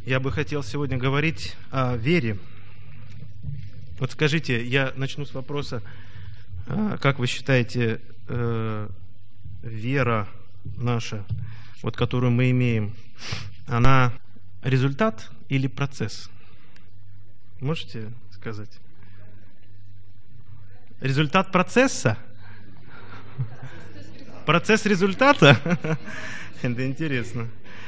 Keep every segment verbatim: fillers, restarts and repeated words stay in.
Я бы хотел сегодня говорить о вере. Вот скажите, я начну с вопроса, как вы считаете, вера наша, вот которую мы имеем, она результат или процесс? Можете сказать? Результат процесса? Процесс результата? Это интересно.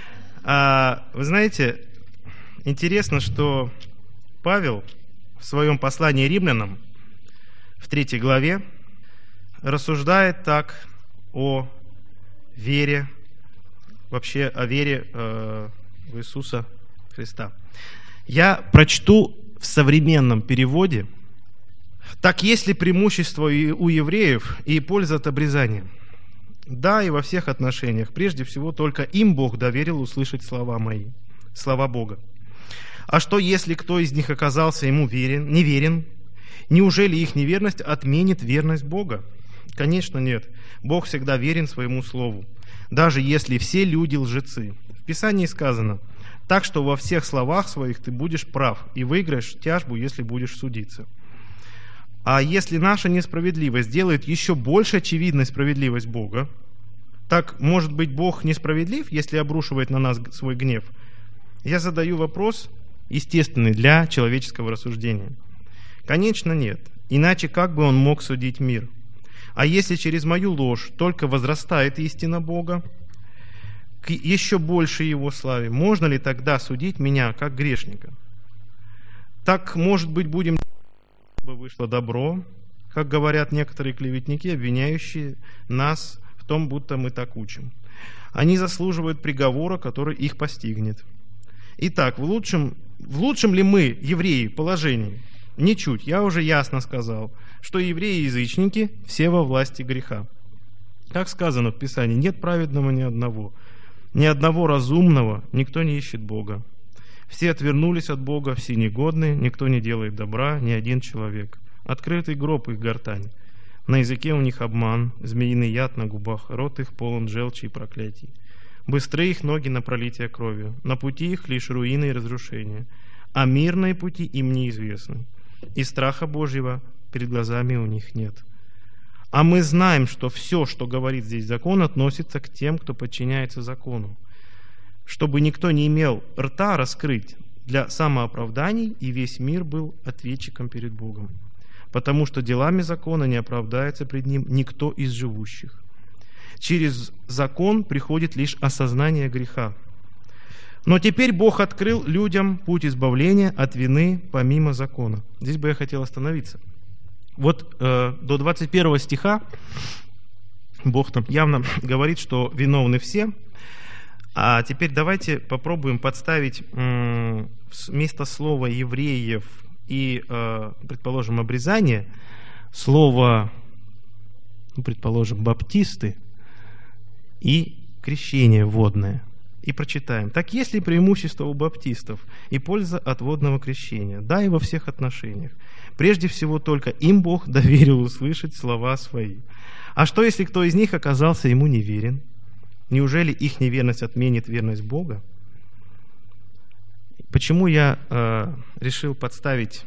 А, вы знаете, интересно, что Павел в своем послании римлянам в третьей главе рассуждает так о вере, вообще о вере э, в Иисуса Христа. Я прочту в современном переводе: «Так есть ли преимущество у евреев и польза от обрезания? Да, и во всех отношениях. Прежде всего, только им Бог доверил услышать слова мои, слова Бога. А что, если кто из них оказался ему верен, неверен? Неужели их неверность отменит верность Бога? Конечно, нет. Бог всегда верен своему слову, даже если все люди лжецы. В Писании сказано: так что во всех словах своих ты будешь прав и выиграешь тяжбу, если будешь судиться. А если наша несправедливость делает еще больше очевидной справедливость Бога, так, может быть, Бог несправедлив, если обрушивает на нас свой гнев? Я задаю вопрос, естественный для человеческого рассуждения. Конечно, нет. Иначе как бы Он мог судить мир? А если через мою ложь только возрастает истина Бога к еще большей Его славе, можно ли тогда судить меня как грешника? Так, может быть, будем... бы вышло добро, как говорят некоторые клеветники, обвиняющие нас в том, будто мы так учим. Они заслуживают приговора, который их постигнет. Итак, в лучшем, в лучшем ли мы, евреи, положении? Ничуть. Я уже ясно сказал, что евреи и язычники все во власти греха. Как сказано в Писании: нет праведного ни одного, ни одного разумного, никто не ищет Бога. Все отвернулись от Бога, все негодны, никто не делает добра, ни один человек. Открытый гроб их гортань. На языке у них обман, змеиный яд на губах, рот их полон желчи и проклятий. Быстры их ноги на пролитие кровью, на пути их лишь руины и разрушения, а мирные пути им неизвестны, и страха Божьего перед глазами у них нет. А мы знаем, что все, что говорит здесь закон, относится к тем, кто подчиняется закону, чтобы никто не имел рта раскрыть для самооправданий, и весь мир был ответчиком перед Богом. Потому что делами закона не оправдается пред Ним никто из живущих. Через закон приходит лишь осознание греха. Но теперь Бог открыл людям путь избавления от вины помимо закона». Здесь бы я хотел остановиться. Вот э, до двадцать первого стиха Бог там явно говорит, что виновны все. А теперь давайте попробуем подставить м, вместо слова «евреев» и, э, предположим, «обрезание» слово, ну, предположим, «баптисты» и «крещение водное». И прочитаем. «Так есть ли преимущество у баптистов и польза от водного крещения? Да, и во всех отношениях. Прежде всего, только им Бог доверил услышать слова свои. А что, если кто из них оказался ему неверен? Неужели их неверность отменит верность Бога?» Почему я э, решил подставить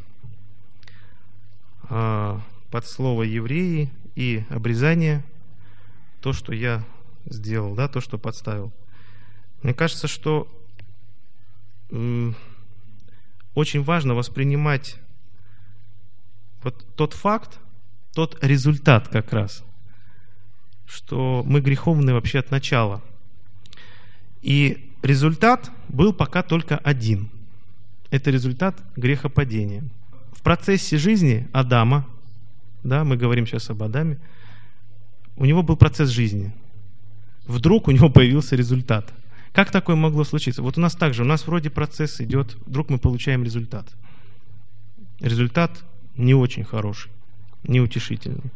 э, под слово «евреи» и «обрезание» то, что я сделал, да, то, что подставил? Мне кажется, что э, очень важно воспринимать вот тот факт, тот результат как раз, что мы греховны вообще от начала. И результат был пока только один. Это результат грехопадения. В процессе жизни Адама, да, мы говорим сейчас об Адаме, у него был процесс жизни. Вдруг у него появился результат. Как такое могло случиться? Вот у нас также, у нас вроде процесс идет, вдруг мы получаем результат. Результат не очень хороший, неутешительный.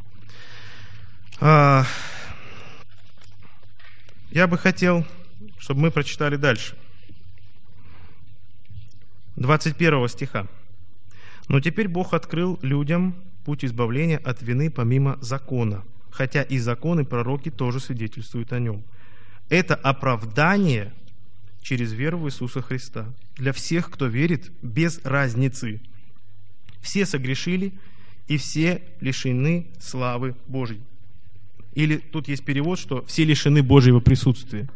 А, я бы хотел, чтобы мы прочитали дальше. двадцать первого стиха. «Но теперь Бог открыл людям путь избавления от вины помимо закона, хотя и законы, и пророки тоже свидетельствуют о нем. Это оправдание через веру в Иисуса Христа. Для всех, кто верит, без разницы. Все согрешили, и все лишены славы Божьей. Или тут есть перевод, что все лишены Божьего присутствия.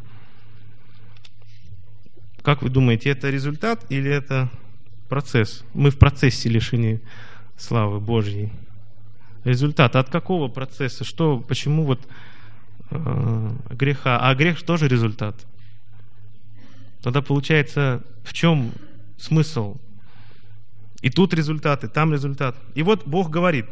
Как вы думаете, это результат или это процесс? Мы в процессе лишены славы Божьей. Результат от какого процесса? Что, почему вот э, греха? А грех тоже результат. Тогда получается, в чем смысл? И тут результат, и там результат. И вот Бог говорит,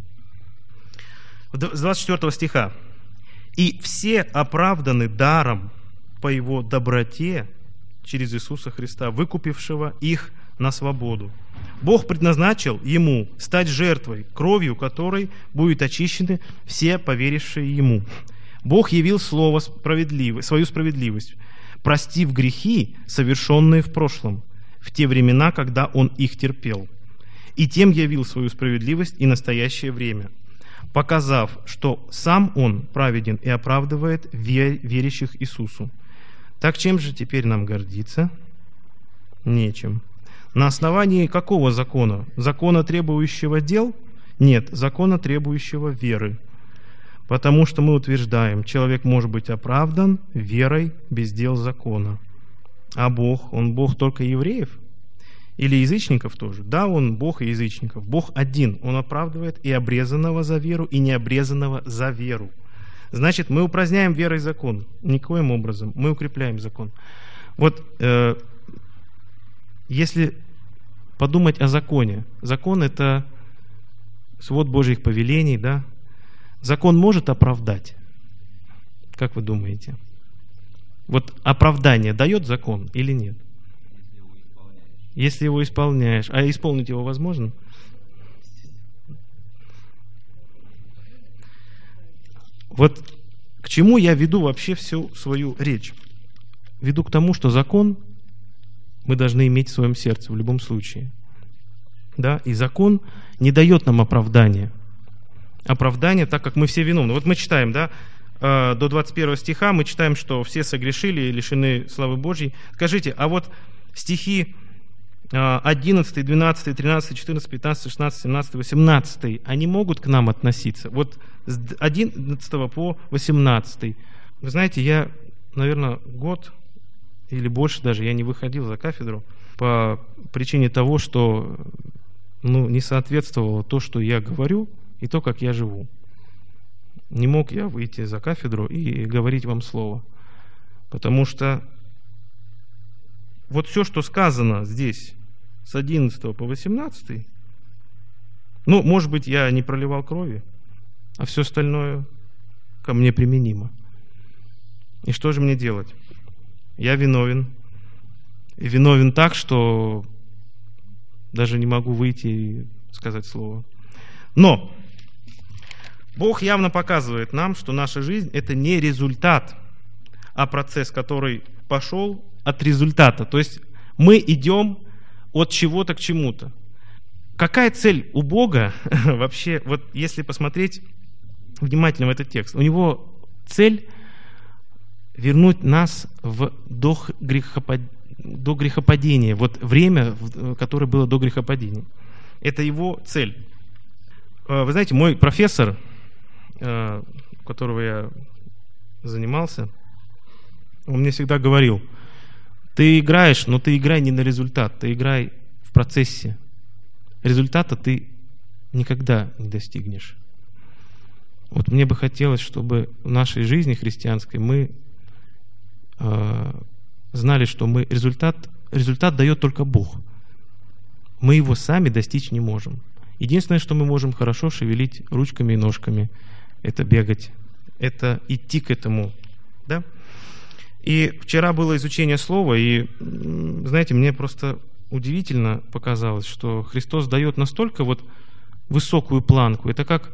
с двадцать четвёртого стиха: «И все оправданы даром по Его доброте через Иисуса Христа, выкупившего их на свободу. Бог предназначил Ему стать жертвой, кровью которой будут очищены все поверившие Ему. Бог явил слово справедливость, свою справедливость, простив грехи, совершенные в прошлом, в те времена, когда Он их терпел, и тем явил свою справедливость и настоящее время, показав, что Сам Он праведен и оправдывает верящих Иисусу. Так чем же теперь нам гордиться? Нечем. На основании какого закона? Закона, требующего дел? Нет, закона, требующего веры. Потому что мы утверждаем, человек может быть оправдан верой без дел закона. А Бог, Он Бог только евреев? Или язычников тоже? Да, Он Бог и язычников. Бог один. Он оправдывает и обрезанного за веру, и необрезанного за веру. Значит, мы упраздняем верой закон. Никоим образом. Мы укрепляем закон. Вот э, если подумать о законе. Закон — это свод Божьих повелений, да? Закон может оправдать? Как вы думаете? Вот оправдание дает закон или нет? Если его исполняешь. А исполнить его возможно? Вот к чему я веду вообще всю свою речь? Веду к тому, что закон мы должны иметь в своем сердце в любом случае. Да? И закон не дает нам оправдания. Оправдание, так как мы все виновны. Вот мы читаем, да, до двадцать первого стиха, мы читаем, что все согрешили и лишены славы Божьей. Скажите, а вот стихи одиннадцатый, двенадцатый, тринадцатый, четырнадцатый, пятнадцатый, шестнадцатый, семнадцатый, восемнадцатый, они могут к нам относиться? Вот с одиннадцатого по восемнадцатый. Вы знаете, я, наверное, год или больше даже, я не выходил за кафедру по причине того, что ну, не соответствовало то, что я говорю, и то, как я живу. Не мог я выйти за кафедру и говорить вам слово. Потому что вот все, что сказано здесь с одиннадцатого по восемнадцатый, ну, может быть, я не проливал крови, а все остальное ко мне применимо. И что же мне делать? Я виновен. И виновен так, что даже не могу выйти и сказать слово. Но Бог явно показывает нам, что наша жизнь — это не результат, а процесс, который пошел от результата. То есть мы идем от чего-то к чему-то. Какая цель у Бога вообще, вот если посмотреть внимательно в этот текст, у Него цель вернуть нас в до, грехопад... до грехопадения, вот время, которое было до грехопадения. Это Его цель. Вы знаете, мой профессор, у которого я занимался, он мне всегда говорил: ты играешь, но ты играй не на результат, ты играй в процессе. Результата ты никогда не достигнешь. Вот мне бы хотелось, чтобы в нашей жизни христианской мы э, знали, что мы результат, результат дает только Бог. Мы его сами достичь не можем. Единственное, что мы можем хорошо шевелить ручками и ножками, это бегать, это идти к этому. Да? И вчера было изучение слова, и, знаете, мне просто удивительно показалось, что Христос дает настолько вот высокую планку. Это как,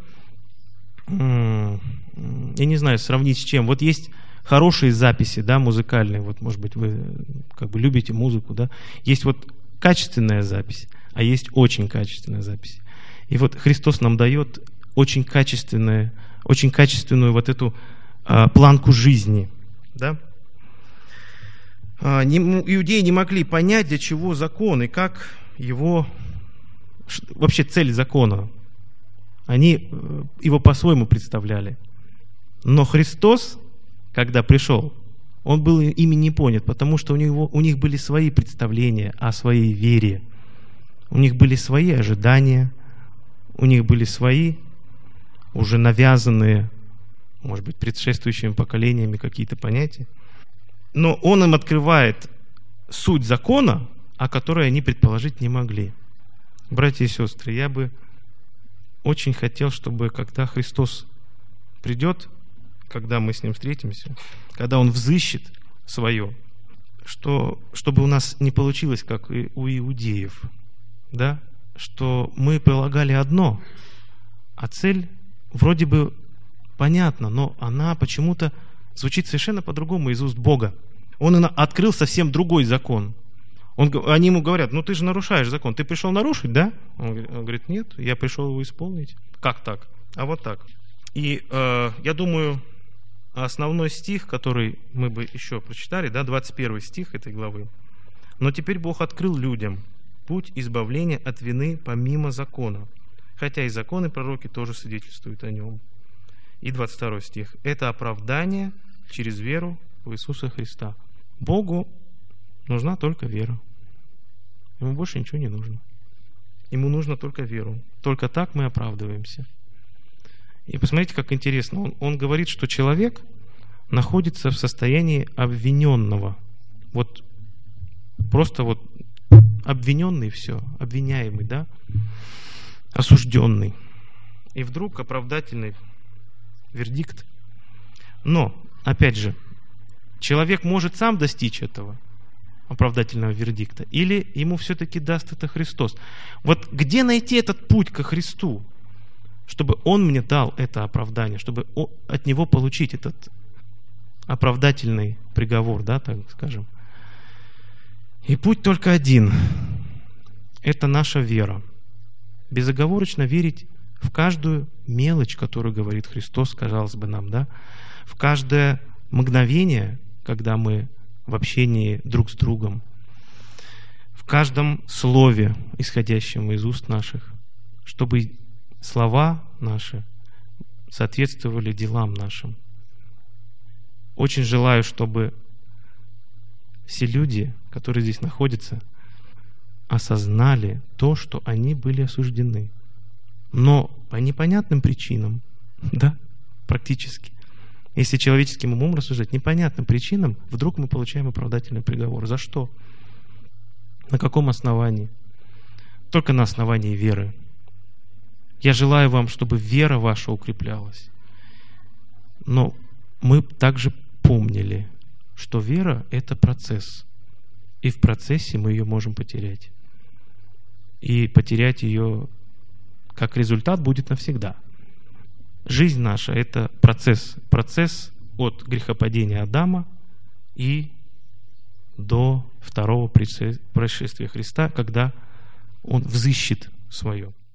я не знаю, сравнить с чем. Вот есть хорошие записи, да, музыкальные. Вот, может быть, вы как бы любите музыку, да. Есть вот качественная запись, а есть очень качественная запись. И вот Христос нам дает очень качественную, очень качественную вот эту а, планку жизни, да. А, не, иудеи не могли понять, для чего закон и как его, вообще цель закона. Они его по-своему представляли. Но Христос, когда пришел, Он был ими не понят, потому что у, него, у них были свои представления о своей вере. У них были свои ожидания, у них были свои уже навязанные, может быть, предшествующими поколениями какие-то понятия. Но Он им открывает суть закона, о которой они предположить не могли. Братья и сестры, я бы очень хотел, чтобы когда Христос придет, когда мы с Ним встретимся, когда Он взыщет свое, что, чтобы у нас не получилось, как и у иудеев, да? Что мы прилагали одно, а цель вроде бы понятна, но она почему-то звучит совершенно по-другому из уст Бога. Он открыл совсем другой закон. Он, они ему говорят: ну ты же нарушаешь закон, ты пришел нарушить, да? Он говорит: нет, я пришел его исполнить. Как так? А вот так. И э, я думаю, основной стих, который мы бы еще прочитали, да, двадцать первый стих этой главы. Но теперь Бог открыл людям путь избавления от вины помимо закона, хотя и законы, и пророки тоже свидетельствуют о нем. И двадцать второй стих. Это оправдание через веру в Иисуса Христа. Богу нужна только вера. Ему больше ничего не нужно. Ему нужно только веру. Только так мы оправдываемся. И посмотрите, как интересно. Он, он говорит, что человек находится в состоянии обвиненного. Вот просто вот обвиненный, все, обвиняемый, да? Осужденный. И вдруг оправдательный вердикт. Но, опять же, человек может сам достичь этого оправдательного вердикта, или ему все-таки даст это Христос. Вот где найти этот путь ко Христу, чтобы Он мне дал это оправдание, чтобы от Него получить этот оправдательный приговор, да, так скажем. И путь только один. Это наша вера. Безоговорочно верить в каждую мелочь, которую говорит Христос, казалось бы нам, да, в каждое мгновение, когда мы в общении друг с другом, в каждом слове, исходящем из уст наших, чтобы слова наши соответствовали делам нашим. Очень желаю, чтобы все люди, которые здесь находятся, осознали то, что они были осуждены. Но по непонятным причинам, да, практически, если человеческим умом рассуждать, непонятным причинам, вдруг мы получаем оправдательный приговор. За что? На каком основании? Только на основании веры. Я желаю вам, чтобы вера ваша укреплялась. Но мы также помнили, что вера — это процесс. И в процессе мы ее можем потерять. И потерять ее как результат будет навсегда. Жизнь наша — это процесс. Процесс от грехопадения Адама и до второго пришествия Христа, когда Он взыщет свое.